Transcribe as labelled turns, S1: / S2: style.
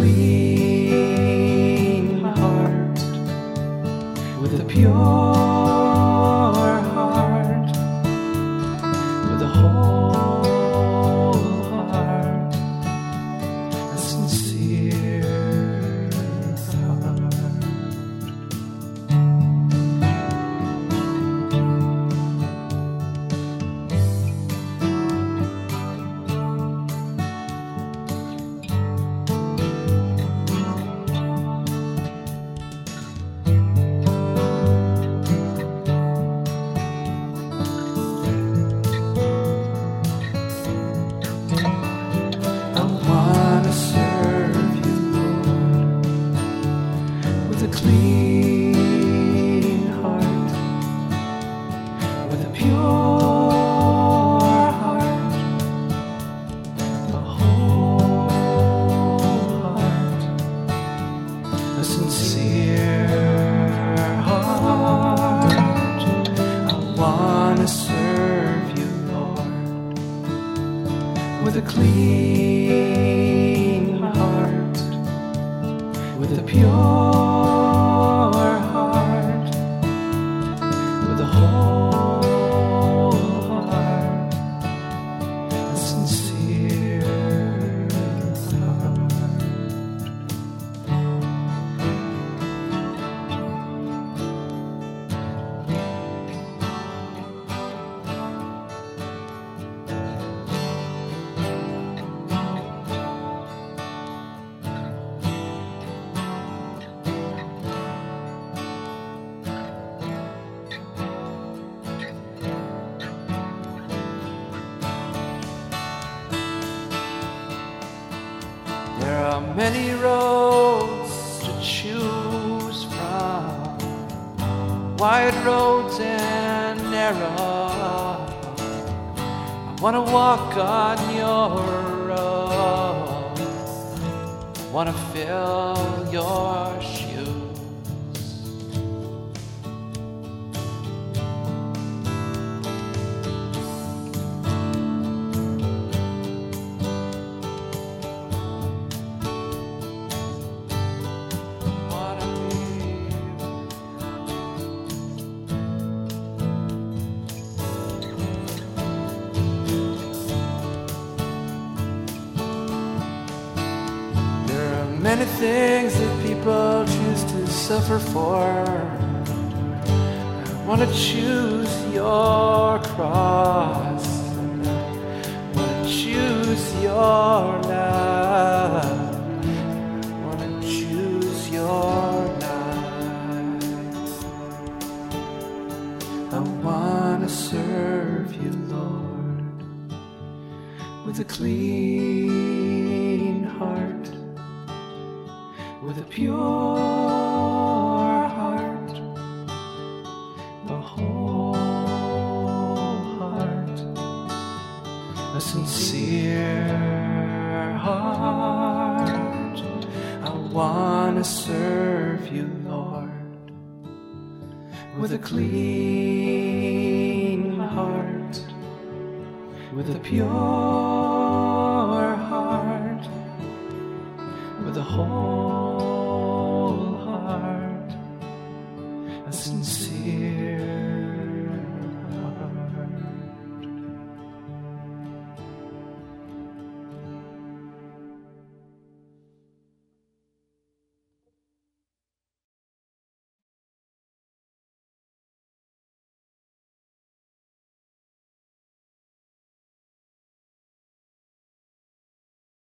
S1: clean heart, with a pure heart, with a whole heart, a sincere heart. Clean heart, with a pure heart, a whole heart, a sincere heart. I wanna serve you, Lord, with a clean heart, with a pure There are many roads to choose from, wide roads and narrow. I wanna walk on your road, I wanna fill your shoes. Many things that people choose to suffer for. I want to choose your cross. I want to choose your love. I want to choose your life. I want to serve you, Lord, with a clean heart, with a pure heart, a whole heart, a sincere heart. I want to serve you, Lord, with a clean heart, with a pure